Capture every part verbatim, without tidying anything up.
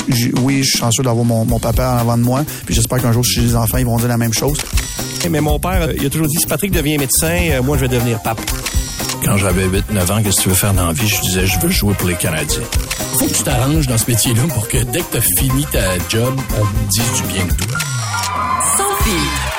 j- oui, je suis chanceux d'avoir mon, mon papa en avant de moi. Puis j'espère qu'un jour, si j'ai des enfants, ils vont dire la même chose. Mais mon père, il a toujours dit, si Patrick devient médecin, moi, je vais devenir pape. Quand j'avais huit neuf ans, qu'est-ce que tu veux faire dans la vie? Je disais, je veux jouer pour les Canadiens. Faut que tu t'arranges dans ce métier-là pour que dès que t'as fini ta job, on te dise du bien de toi. Sans filtre.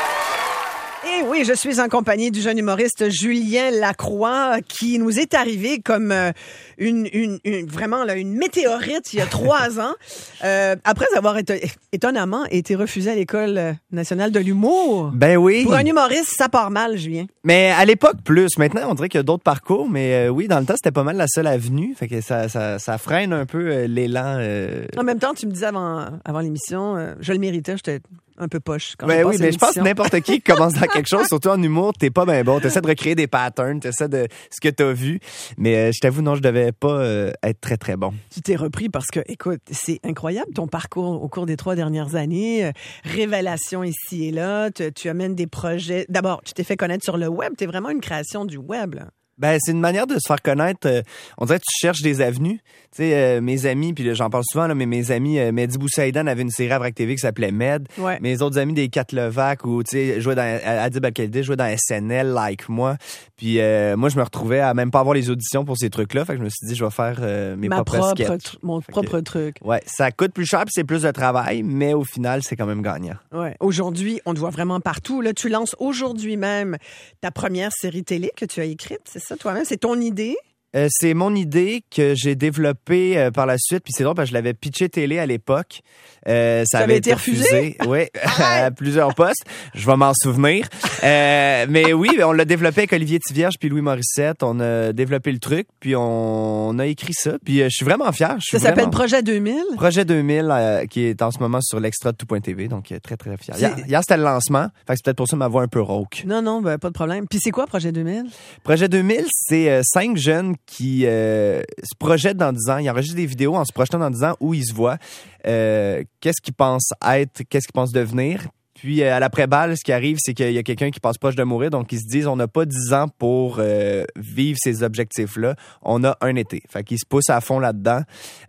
Et oui, je suis en compagnie du jeune humoriste Julien Lacroix qui nous est arrivé comme euh, une, une, une vraiment là, une météorite il y a trois ans. Euh, après avoir été, étonnamment été refusé à l'École nationale de l'humour. Ben oui. Pour un humoriste, ça part mal, Julien. Mais à l'époque, plus. Maintenant, on dirait qu'il y a d'autres parcours, mais euh, oui, dans le temps, c'était pas mal la seule avenue. Fait que ça, ça, ça freine un peu euh, l'élan. Euh... En même temps, tu me disais avant, avant l'émission, euh, je le méritais, j'étais un peu poche. Quand ben oui, mais je pense que l'émission. n'importe qui qui commence dans quelque chose, surtout en humour, t'es pas bien bon. T'essaies de recréer des patterns, t'essaies de ce que t'as vu. Mais euh, je t'avoue, non, je devais pas euh, être très, très bon. Tu t'es repris parce que, écoute, c'est incroyable ton parcours au cours des trois dernières années. Euh, révélation ici et là. Tu, tu amènes des projets. D'abord, tu t'es fait connaître sur le web. T'es vraiment une création du web, là. Ben, c'est une manière de se faire connaître. Euh, on dirait que tu cherches des avenues. Tu sais, euh, mes amis, puis là, j'en parle souvent, là, mais mes amis, euh, Mehdi Boussaïdan avait une série à Vrac T V qui s'appelait Med. Ouais. Mes autres amis des Quatre Levac, ou tu sais, jouaient dans Adib Al-Khalidi, jouaient dans S N L, like moi. Puis euh, moi, je me retrouvais à même pas avoir les auditions pour ces trucs-là. Fait que je me suis dit, je vais faire euh, mes Ma propres propre sketchs. tr- mon Fait propre que, truc. Ouais, ça coûte plus cher, puis c'est plus de travail, mais au final, c'est quand même gagnant. Ouais. Aujourd'hui, on te voit vraiment partout. Là, tu lances aujourd'hui même ta première série télé que tu as écrite. C'est ça, toi-même? C'est ton idée? Euh, c'est mon idée que j'ai développée euh, par la suite. Puis c'est drôle parce que je l'avais pitché télé à l'époque. Euh, ça, ça avait avait été refusé? Oui, à plusieurs postes. Je vais m'en souvenir. Euh, mais oui, on l'a développé avec Olivier Tivierge puis Louis Morissette. On a développé le truc, puis on, on a écrit ça. Puis euh, je suis vraiment fier. Je suis Ça s'appelle vraiment... Projet deux mille? Projet deux mille, euh, qui est en ce moment sur l'extra de tout point T V. Donc euh, très, très fier. Hier, hier, c'était le lancement. Fait que c'est peut-être pour ça ma voix un peu rauque. Non, non, ben, pas de problème. Puis c'est quoi Projet deux mille? Projet deux mille, c'est euh, cinq jeunes qui euh, se projettent dans dix ans. Ils enregistrent des vidéos en se projetant dans dix ans où ils se voient. Euh, qu'est-ce qu'ils pensent être, qu'est-ce qu'ils pensent devenir. Puis, euh, à l'après-balle, ce qui arrive, c'est qu'il y a quelqu'un qui passe proche de mourir. Donc, ils se disent, on n'a pas dix ans pour euh, vivre ces objectifs-là. On a un été. Fait qu'ils se poussent à fond là-dedans.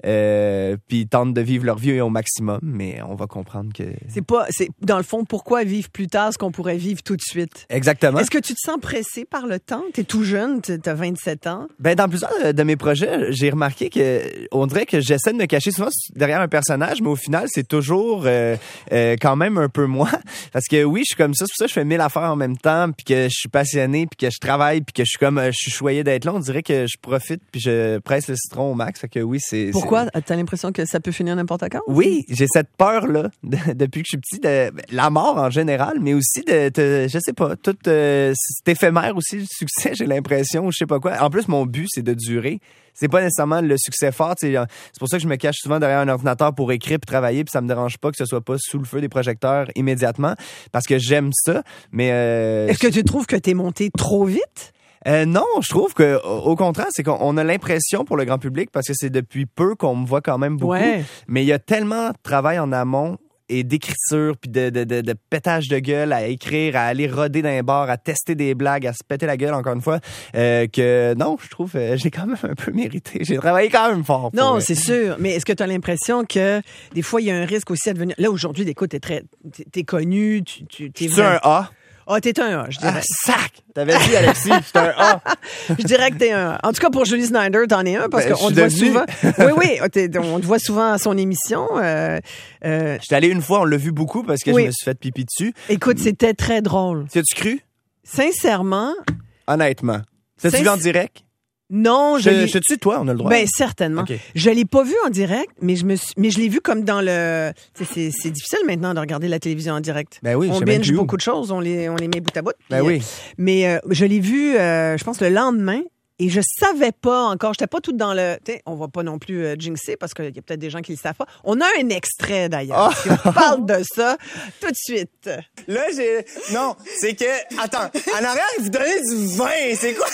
Euh, puis, ils tentent de vivre leur vie au maximum. Mais on va comprendre que... C'est pas... C'est, dans le fond, pourquoi vivre plus tard ce qu'on pourrait vivre tout de suite? Exactement. Est-ce que tu te sens pressé par le temps? T'es tout jeune, t'as vingt-sept ans. Ben, dans plusieurs de mes projets, j'ai remarqué que on dirait que j'essaie de me cacher souvent derrière un personnage, mais au final, c'est toujours euh, euh, quand même un peu moi. Parce que oui, je suis comme ça, c'est pour ça que je fais mille affaires en même temps, puis que je suis passionné, puis que je travaille, puis que je suis comme, je suis choyé d'être là. On dirait que je profite, puis je presse le citron au max. Fait que oui, c'est... Pourquoi? c'est... T'as l'impression que ça peut finir n'importe quand? Oui, j'ai cette peur-là, de, depuis que je suis petit, de la mort en général, mais aussi de, de je sais pas, tout, euh, c'est éphémère aussi, le succès, j'ai l'impression, ou je sais pas quoi. En plus, mon but, c'est de durer. C'est pas nécessairement le succès fort. C'est pour ça que je me cache souvent derrière un ordinateur pour écrire puis travailler, puis ça me dérange pas que ce soit pas sous le feu des projecteurs immédiatement, parce que j'aime ça. Mais euh, est-ce que tu trouves que t'es monté trop vite? Euh, non, je trouve que au contraire, c'est qu'on a l'impression pour le grand public, parce que c'est depuis peu qu'on me voit quand même beaucoup. Ouais. Mais il y a tellement de travail en amont et d'écriture, puis de, de, de, de pétage de gueule à écrire, à aller roder dans les bars, à tester des blagues, à se péter la gueule encore une fois, euh, que non, je trouve euh, j'ai quand même un peu mérité. J'ai travaillé quand même fort. Non, pour, c'est sûr. Mais est-ce que tu as l'impression que des fois, il y a un risque aussi à devenir... Là, aujourd'hui, écoute, t'es très... T'es, t'es connu, tu... tu t'es C'est un A. Ah, oh, t'es un A, je dirais. Ah, sac! T'avais dit, Alexis, j'étais un A. Je dirais que t'es un A. En tout cas, pour Julie Snyder, t'en es un, parce ben, qu'on te voit souvent. Oui, oui, t'es, on te voit souvent à son émission. Euh, euh... J'étais allé une fois, on l'a vu beaucoup, parce que oui. je me suis fait pipi dessus. Écoute, c'était très drôle. Tu as-tu cru? Sincèrement. Honnêtement. T'as-tu vu en direct? Non, je, je l'ai... Je te tue, toi, on a le droit. Ben certainement. Okay. Je l'ai pas vu en direct, mais je me suis... mais je l'ai vu comme dans le. C'est, c'est, c'est difficile maintenant de regarder la télévision en direct. Ben oui, on binge beaucoup de choses, on les on les met bout à bout. Ben puis, oui. Euh, mais euh, je l'ai vu, euh, je pense le lendemain. Et je savais pas encore, j'étais pas toute dans le... Tu sais, on va pas non plus euh, jinxer parce qu'il y a peut-être des gens qui le savent pas. On a un extrait d'ailleurs. Oh. On parle de ça tout de suite. Là, j'ai... Non, c'est que... Attends, en arrière, vous donnez du vin. C'est quoi?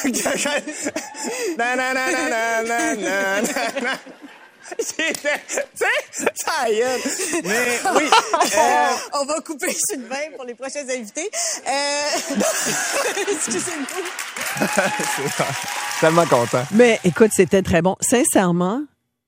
Tu sais, ça y est. Mais oui. Euh... On va couper sur le vin pour les prochains invités. Euh... Excusez-nous. C'est tellement content. Mais écoute, c'était très bon. Sincèrement,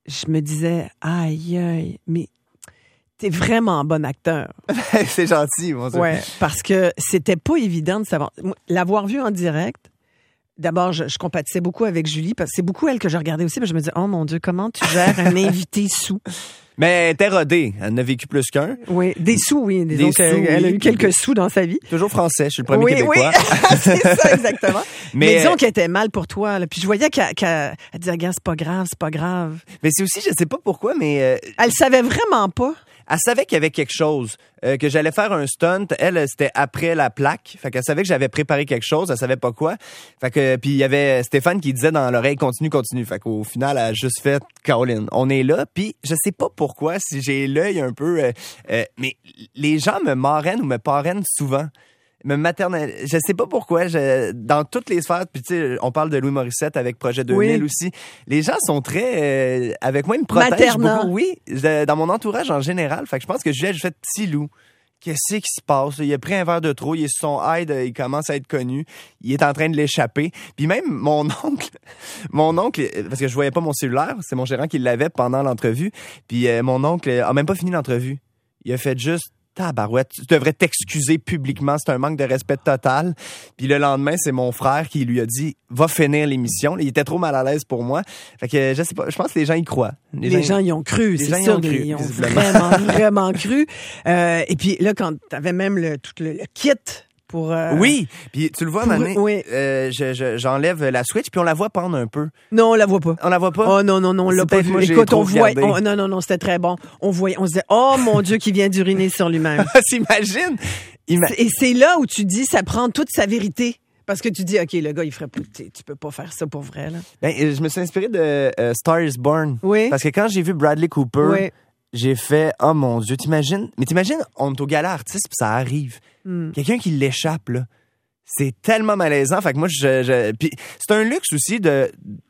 je me disais, aïe, aïe, mais t'es vraiment un bon acteur. C'est gentil, mon Dieu. Ouais, parce que c'était pas évident de savoir. L'avoir vu en direct, d'abord, je, je compatissais beaucoup avec Julie, parce que c'est beaucoup elle que je regardais aussi, mais je me disais, oh mon Dieu, comment tu gères un invité sous? Mais elle était rodée. Elle en a vécu plus qu'un. Oui, des sous, oui. Disons Des qu'elle sous, elle a oui. eu quelques sous dans sa vie. Toujours français, je suis le premier Oui, Québécois. oui, c'est ça, exactement. Mais, Mais disons euh, qu'elle était mal pour toi. Là. Puis je voyais qu'elle, qu'elle elle disait, regarde, c'est pas grave, c'est pas grave. Mais c'est aussi, je sais pas pourquoi, mais euh, Elle savait vraiment pas. elle savait qu'il y avait quelque chose, euh, que j'allais faire un stunt. Elle, c'était après la plaque. Fait qu'elle savait que j'avais préparé quelque chose. Elle savait pas quoi. Fait que, puis il y avait Stéphane qui disait dans l'oreille, continue, continue. Fait qu'au final, elle a juste fait, Caroline, on est là. Puis je sais pas pourquoi, si j'ai l'œil un peu, euh, euh, mais les gens me marrainent ou me parrainent souvent. Me maternel, je sais pas pourquoi, je, dans toutes les sphères, puis tu sais, on parle de Louis Morissette avec Projet deux mille Oui. aussi. Les gens sont très, euh, avec moi, ils me protègent Maternant. beaucoup. Oui, je- dans mon entourage en général. Fait que je pense que Juliette, je fais petit loup. Qu'est-ce qui se passe? Il a pris un verre de trop, il est sur son hide, il commence à être connu, il est en train de l'échapper. Puis même mon oncle, mon oncle, parce que je voyais pas mon cellulaire, c'est mon gérant qui l'avait pendant l'entrevue. Puis euh, mon oncle a même pas fini l'entrevue. Il a fait juste tabarouette, tu devrais t'excuser publiquement, c'est un manque de respect total. Puis le lendemain, c'est mon frère qui lui a dit va finir l'émission. Il était trop mal à l'aise pour moi. Fait que je sais pas, je pense que les gens y croient. Les, gens y ont cru, les c'est gens y sûr. ont cru, Ils ont visiblement. vraiment, vraiment cru. Euh, et puis là, quand t'avais même le, tout le, le kit pour... euh, Oui, puis tu le vois, pour- Mané, oui. euh, je, je- j'enlève la Switch, puis on la voit pendre un peu. Non, on la voit pas. On la voit pas? Oh non, non, non, on l'a C'est pas peut-être vu. moi, j'ai Écoute, trop on voit... regardé. on- non, non, non, c'était très bon. On voyait, on se disait, oh mon Dieu, qui vient d'uriner sur lui-même. T'imagines? Ima- Et c'est là où tu dis, ça prend toute sa vérité. Parce que tu dis, OK, le gars, il ferait plus. Tu tu peux pas faire ça pour vrai, là. Ben, je me suis inspiré de euh, Star is Born. Oui. Parce que quand j'ai vu Bradley Cooper, Oui. j'ai fait, oh mon Dieu, t'imagines? Mais t'imagines, on est au gala artiste, puis ça arrive. Hmm. Quelqu'un qui l'échappe, là. C'est tellement malaisant. Fait que moi, je. je... Puis c'est un luxe aussi de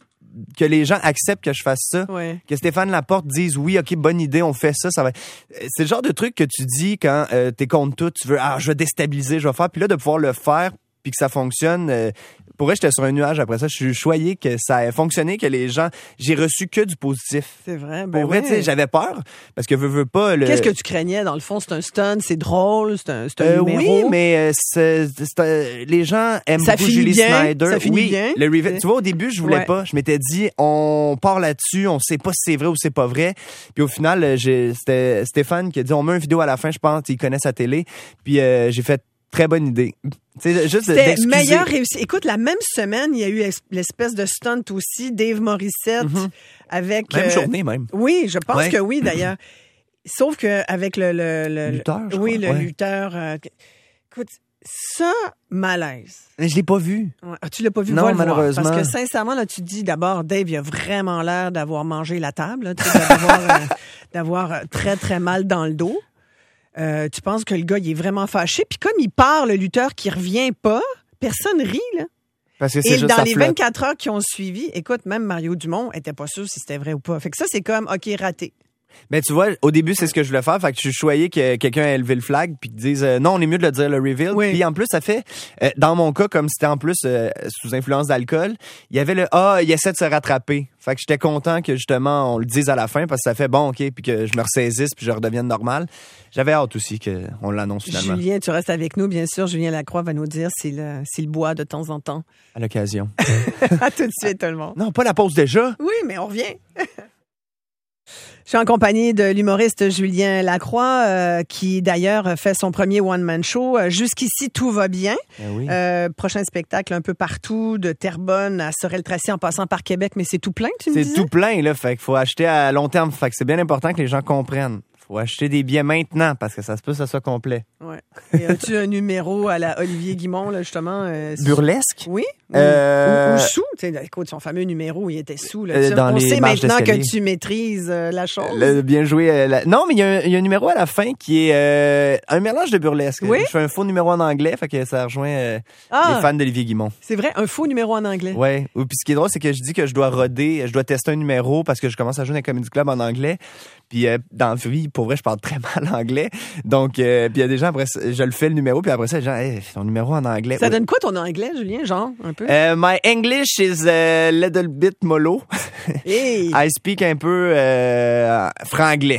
que les gens acceptent que je fasse ça. Ouais. Que Stéphane Laporte dise oui, OK, bonne idée, on fait ça. ça va... C'est le genre de truc que tu dis quand euh, t'es contre tout, tu veux, ah, je vais déstabiliser, je vais faire. Puis là, de pouvoir le faire, puis que ça fonctionne. Euh, pour vrai, j'étais sur un nuage après ça. Je suis choyé que ça ait fonctionné, que les gens. J'ai reçu que du positif. C'est vrai. Ben Pour vrai, ouais. tu sais, j'avais peur. Parce que veux, veux pas. Le... Qu'est-ce que tu craignais? Dans le fond, c'est un stunt, c'est drôle, c'est un, c'est un Euh, numéro. oui, mais euh, c'est, c'est, euh, les gens aiment Ça beaucoup finit Julie bien, Snyder. ça finit oui, bien. le reveal- C'est- Tu vois, au début, je voulais Ouais. pas. Je m'étais dit, on part là-dessus, on sait pas si c'est vrai ou c'est pas vrai. Puis au final, euh, j'ai, c'était Stéphane qui a dit, on met une vidéo à la fin, je pense, il connaît sa télé. Puis euh, j'ai fait très bonne idée. Tu sais, juste C'était d'excuser. meilleur réussi. Écoute, la même semaine, il y a eu es- l'espèce de stunt aussi, Dave Morissette, avec... Même euh, journée, même. Oui, je pense Ouais. que oui, d'ailleurs. Sauf que avec le... le, le- Lutteur, je Oui, crois, le ouais. lutteur. euh, écoute, ça, malaise. Mais je l'ai pas vu. Ouais. Ah, tu l'as pas vu, Non, va le voir. malheureusement. Parce que sincèrement, là, tu te dis d'abord, Dave, il a vraiment l'air d'avoir mangé la table, là, tu sais, d'avoir, euh, d'avoir euh, très, très mal dans le dos. Euh, tu penses que le gars, il est vraiment fâché. Puis comme il part, le lutteur qui revient pas, personne rit, là. Parce que c'est Et juste dans ça les flotte. vingt-quatre heures qui ont suivi, écoute, même Mario Dumont était pas sûr si c'était vrai ou pas. Fait que ça, c'est comme, OK, raté. Mais tu vois, au début, c'est ce que je voulais faire. Fait que je suis choyé que quelqu'un ait levé le flag puis qu'ils disent euh, non, on est mieux de le dire le reveal. Oui. Puis en plus, ça fait, euh, dans mon cas, comme c'était en plus euh, sous influence d'alcool, il y avait le ah, il essaie de se rattraper. Fait que j'étais content que justement on le dise à la fin parce que ça fait bon, ok, puis que je me ressaisisse puis je redevienne normal. J'avais hâte aussi qu'on l'annonce finalement Julien, tu restes avec nous, bien sûr. Julien Lacroix va nous dire s'il euh, s'il boit de temps en temps. à l'occasion. À tout de suite, tout le monde. Non, pas la pause déjà. Oui, mais on revient. Je suis en compagnie de l'humoriste Julien Lacroix, euh, qui d'ailleurs fait son premier one-man show. Euh, Jusqu'ici, tout va bien. Ben oui. Euh, prochain spectacle un peu partout, de Terrebonne à Sorel-Tracy en passant par Québec, mais c'est tout plein, tu me C'est disais? tout plein là, fait qu'il faut acheter à long terme. Fait que c'est bien important que les gens comprennent. Faut acheter des billets maintenant parce que ça se peut que ça soit complet. Ouais. Et as-tu un numéro à la Olivier Guimond, là, justement? euh, Burlesque. Oui. Ou, Euh, ou- ou sous. Tu sais, écoute, son fameux numéro, il était sous. Là, Euh, Ça, dans on les sait marches maintenant que d'escalier. tu maîtrises euh, la chose. Le- bien joué. euh, la- Non, mais il y, a un- il y a un numéro à la fin qui est euh, un mélange de burlesque. Oui? Je fais un faux numéro en anglais, fait que ça rejoint euh, Ah! les fans d'Olivier Guimond. C'est vrai, un faux numéro en anglais. Ouais. Ou puis ce qui est drôle, c'est que je dis que je dois roder, je dois tester un numéro parce que je commence à jouer dans un comedy club en anglais. Puis euh, dans la vie, pour vrai, je parle très mal anglais. Donc, euh, puis il y a des gens, après ça, je le fais le numéro, puis après ça, les gens, hey, ton numéro en anglais. Ça Oui. donne quoi ton anglais, Julien, genre, un peu? Euh, my English is a little bit mollo. Hey. I speak un peu euh, franglais.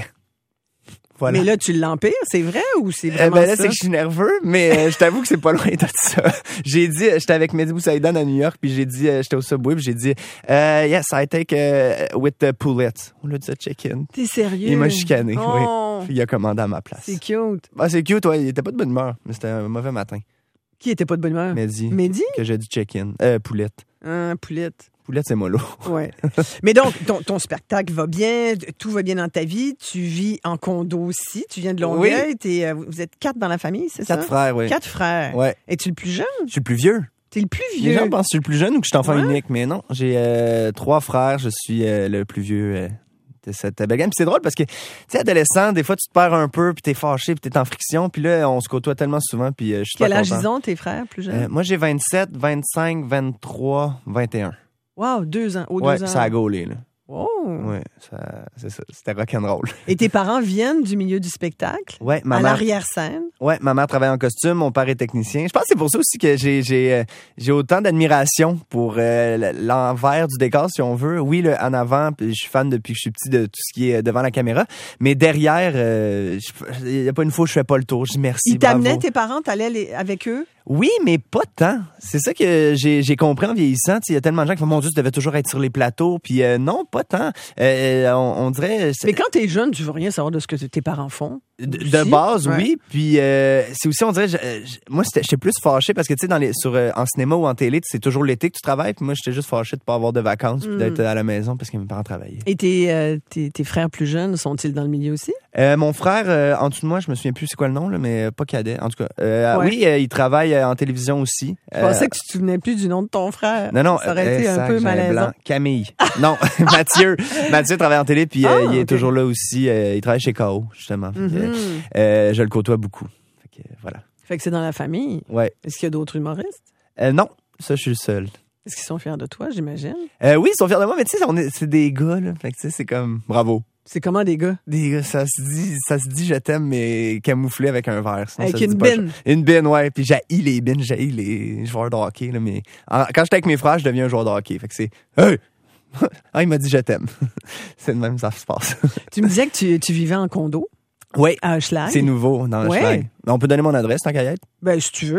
Voilà. Mais là, tu l'empires, c'est vrai ou c'est Euh, vraiment ben là, ça? c'est que je suis nerveux, mais euh, je t'avoue que c'est pas loin de ça. J'ai dit, j'étais avec Mehdi Boussaïdan à New York, puis j'ai dit, euh, j'étais au Subway, puis j'ai dit, euh, yes, I take uh, with the poulet. On l'a dit chicken. T'es sérieux? Il m'a chicané, Oh, oui. Il a commandé à ma place. c'est cute. Ah, c'est cute, ouais. Il était pas de bonne humeur, mais c'était un mauvais matin. Qui était pas de bonne humeur? Mehdi. Mehdi? Que j'ai dit chicken. Euh, poulette. Un poulette. Poulette, c'est mollo. Ouais. Mais donc, ton, ton spectacle va bien, tout va bien dans ta vie. Tu vis en condo aussi. Tu viens de Longueuil. T'es, euh, vous êtes quatre dans la famille, c'est ça? Quatre frères, oui. Quatre frères. Ouais. Es-tu le plus jeune? Je suis le plus vieux. T'es le plus Les vieux. gens pensent que je suis le plus jeune ou que je suis enfant Ouais. unique, mais non. J'ai euh, trois frères, je suis euh, le plus vieux euh, de cette belle gang. Puis c'est drôle parce que, tu sais, adolescent, des fois, tu te perds un peu, puis t'es fâché, puis t'es en friction. Puis là, on se côtoie tellement souvent, puis euh, je suis Quel pas âge content. ils ont, tes frères plus jeunes? Euh, moi, j'ai vingt-sept, vingt-cinq, vingt-trois, vingt et un. Wow, deux ans. Oh, deux Ouais, ans. ça a gaulé, là. Oh. Ouais, ça, c'est ça. C'était rock'n'roll. Et tes parents viennent du milieu du spectacle? Ouais, ma à mère, l'arrière-scène? ouais, ma mère travaille en costume, mon père est technicien. Je pense que c'est pour ça aussi que j'ai, j'ai, euh, j'ai autant d'admiration pour euh, l'envers du décor, si on veut. Oui, le, en avant, puis je suis fan depuis que je suis petit de tout ce qui est devant la caméra. Mais derrière, euh, il n'y a pas une fois où je fais pas le tour. Je dis merci, Ils t'amenaient, bravo. tes parents, t'allais les- avec eux? Oui, mais pas tant. C'est ça que j'ai, j'ai compris en vieillissant. Il y a tellement de gens qui font, mon Dieu, tu devais toujours être sur les plateaux. Puis euh, non, pas tant. Euh, on, on dirait... c'est- Mais quand t'es jeune, tu veux rien savoir de ce que tes parents font. De, Aussi. de base, Ouais. oui. Puis euh, c'est aussi, on dirait, je- je- moi, c'était- j'étais plus fâché parce que, tu sais, dans les, sur, euh, en cinéma ou en télé, c'est toujours l'été que tu travailles. Puis moi, j'étais juste fâché de pas avoir de vacances puis Mm. d'être à la maison parce que mes parents travaillaient. Et tes, euh, tes, tes frères plus jeunes, sont-ils dans le milieu aussi? Euh, mon frère, euh, en dessous de moi, je me souviens plus c'est quoi le nom, là, mais pas cadet. En tout cas, euh, Ouais. oui, euh, il travaille euh, en télévision aussi. Je pensais que tu te souvenais plus du nom de ton frère. Non, non, Ça aurait été euh, un sac, peu j'ai un malaisant. blanc. Camille. Non, Mathieu. Mathieu travaille en télé, puis euh, Ah, il est ok. toujours là aussi. euh, il travaille chez K O, justement. Fait que, Mhm. euh, je le côtoie beaucoup. Fait que, voilà. Fait que c'est dans la famille. Ouais. Est-ce qu'il y a d'autres humoristes? Euh, non, ça, je suis le seul. Est-ce qu'ils sont fiers de toi, j'imagine? Euh, oui, ils sont fiers de moi, mais tu sais, on est- c'est des gars, là. Fait que, tu sais, c'est comme, bravo. C'est comment des gars? Des gars, ça se dit, ça se dit je t'aime, mais camouflé avec un verre. Sinon, Avec ça se une dit pas bine. ça. Une bine, ouais. Puis j'haïs les bines, j'haïs les joueurs de hockey, là, mais en- quand j'étais avec mes frères, je deviens un joueur de hockey. Fait que c'est, hey! Ah, il m'a dit je t'aime. C'est de même, ça se passe. Tu me disais que tu, tu vivais en condo Oui. à Hochelag. C'est nouveau dans le Ouais. schlag. On peut donner mon adresse, tant qu'à y être? Ben, si tu veux.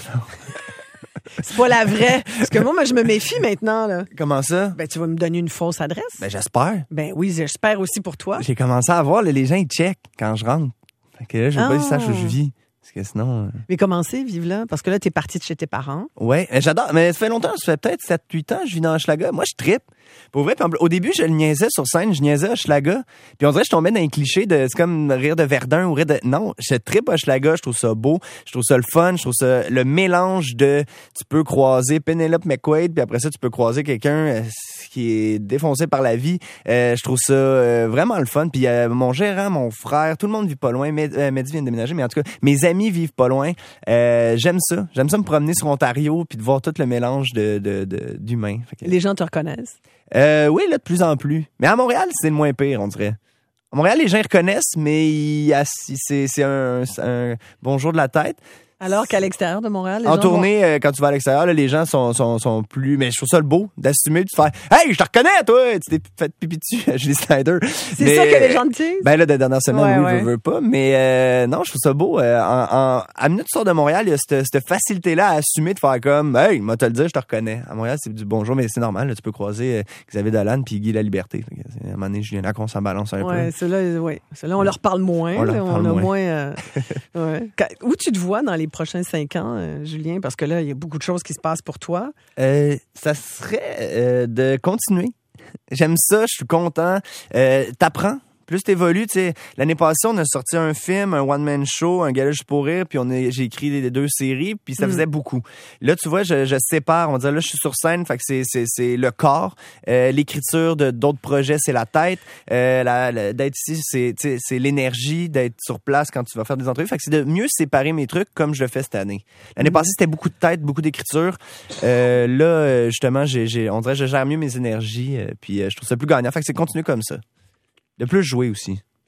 C'est pas la vraie. Parce que moi, moi, je me méfie maintenant, là. Comment ça? Ben, tu vas me donner une fausse adresse? Ben, j'espère. Ben oui, j'espère aussi pour toi. J'ai commencé à voir, là, les gens, ils checkent quand je rentre. Fait que là, je veux pas Ah. qu'ils sachent où je vis. Parce que sinon... euh, Mais comment c'est, vivre là? Parce que là, t'es parti de chez tes parents. Ouais, euh, j'adore. Mais ça fait longtemps, ça fait peut-être sept huit ans que je vis dans Hochelaga. Moi, je trippe. Pour vrai, puis en- au début, je le niaisais sur scène, je niaisais Hochelaga. Puis on dirait que je tombais dans un cliché de, c'est comme rire de Verdun ou rire de... Non, je trippe Hochelaga, je trouve ça beau, je trouve ça le fun, je trouve ça le mélange de... Tu peux croiser Penelope McQuaid, puis après ça, tu peux croiser quelqu'un euh, qui est défoncé par la vie. Euh, je trouve ça euh, vraiment le fun. Puis euh, mon gérant, mon frère, tout le monde vit pas loin. Med- euh, Mehdi vient de déménager, mais en tout cas, mes amis vivent pas loin. Euh, j'aime ça. J'aime ça me promener sur Ontario puis de voir tout le mélange de, de, de- d'humains. Fait que- Les gens te reconnaissent. Euh, oui, là, de plus en plus. Mais à Montréal, c'est le moins pire, on dirait. À Montréal, les gens ils reconnaissent, mais il, c'est, c'est un, c'est un bonjour de la tête. Alors qu'à l'extérieur de Montréal, les En gens tournée, euh, quand tu vas à l'extérieur, là, les gens sont, sont, sont plus... Mais je trouve ça le beau d'assumer, de faire « Hey, je te reconnais, toi! » Tu t'es fait pipi dessus à Julie Snyder. vont- C'est ça que les gens te disent? Ben là, de dernière semaine, Ouais, oui, ouais. je veux pas. Mais euh, non, je trouve ça beau. Euh, en, en, à minute, tu sors de Montréal, il y a cette, cette facilité-là à assumer, de faire comme « Hey, moi te le dire, je te reconnais. » À Montréal, c'est du bonjour, mais c'est normal. Là, tu peux croiser euh, Xavier Dolan puis Guy Laliberté. Fait que, à un moment donné, Julien Lacon, ça balance un Ouais, peu. ceux-là, ouais. Ceux-là, on leur parle moins. On leur là, parle a moins. moins euh, ouais. Quand- Où tu te vois dans les prochains cinq ans, euh, Julien? Parce que là, il y a beaucoup de choses qui se passent pour toi. Euh, ça serait euh, de continuer. J'aime ça, je suis content. Euh, t'apprends. Plus t'évolues, tu sais. L'année passée, on a sorti un film, un one-man show, un gala juste pour rire, puis on a, j'ai écrit les deux séries, puis ça Mm. faisait beaucoup. Là, tu vois, je, je sépare. On dirait, là, je suis sur scène, fait que c'est, c'est, c'est le corps. Euh, l'écriture de d'autres projets, c'est la tête. Euh, la, la- d'être ici, c'est, tu sais, c'est l'énergie, d'être sur place quand tu vas faire des entrevues. Fait que c'est de mieux séparer mes trucs comme je le fais cette année. L'année Mm. passée, c'était beaucoup de tête, beaucoup d'écriture. Euh, là, euh, justement, j'ai, j'ai, on dirait que je gère mieux mes énergies, euh, puis euh, je trouve ça plus gagnant. Fait que c'est continuer comme ça. De plus jouer aussi.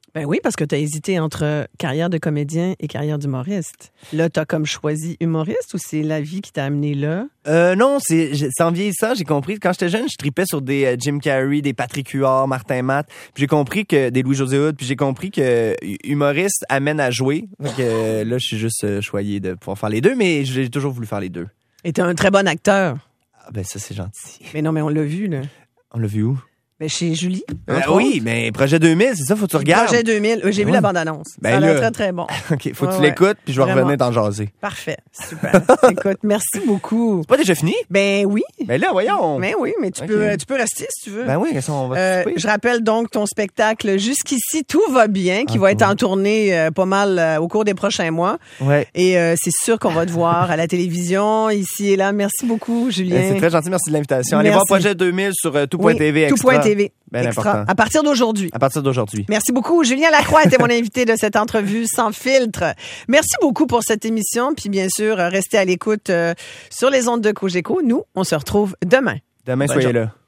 Ben oui, parce que tu as hésité entre carrière de comédien et carrière d'humoriste. Là, tu as comme choisi humoriste ou c'est la vie qui t'a amené là? Euh, non, c'est, c'est en vieillissant, j'ai compris. Quand j'étais jeune, je tripais sur des euh, Jim Carrey, des Patrick Huard, Martin Matt. Puis j'ai compris que des Louis-José Hood. Puis j'ai compris que humoriste amène à jouer. Donc euh, là, je suis juste euh, choyé de pouvoir faire les deux, mais j'ai toujours voulu faire les deux. Et t'es un très bon acteur. Ah ben ça, c'est gentil. Mais non, mais on l'a vu, là. On l'a vu où? Ben chez Julie. Euh, oui, mais Projet deux mille, c'est ça, faut que tu regardes. Projet deux mille, euh, j'ai vu Ouais. la bande-annonce. Ben ça a l'air là. très, très bon. OK, faut que Ouais, tu ouais. l'écoutes, puis je vais Vraiment. revenir t'en jaser. Parfait, super. Écoute, merci beaucoup. C'est pas déjà fini? Ben oui, Ben là, voyons. ben oui, mais tu, Ok. peux, tu peux rester si tu veux. Ben oui, qu'est-ce qu'on va Euh, souper? je rappelle donc ton spectacle Jusqu'ici, tout va bien, qui Ah, va être cool. en tournée euh, pas mal euh, au cours des prochains mois. Ouais. Et euh, c'est sûr qu'on va te voir à la télévision, ici et là. Merci beaucoup, Julien. Ben, c'est très gentil, merci de l'invitation. Allez Merci. voir Projet deux mille sur euh, Oui, tout.tv extra. tout.tv. Ben Extra. important. À partir d'aujourd'hui. À partir d'aujourd'hui. Merci beaucoup. Julien Lacroix était mon invité de cette entrevue sans filtre. Merci beaucoup pour cette émission. Puis bien sûr, restez à l'écoute euh, sur les ondes de Cogeco. Nous, on se retrouve demain. Demain, Bonne soyez journée. là.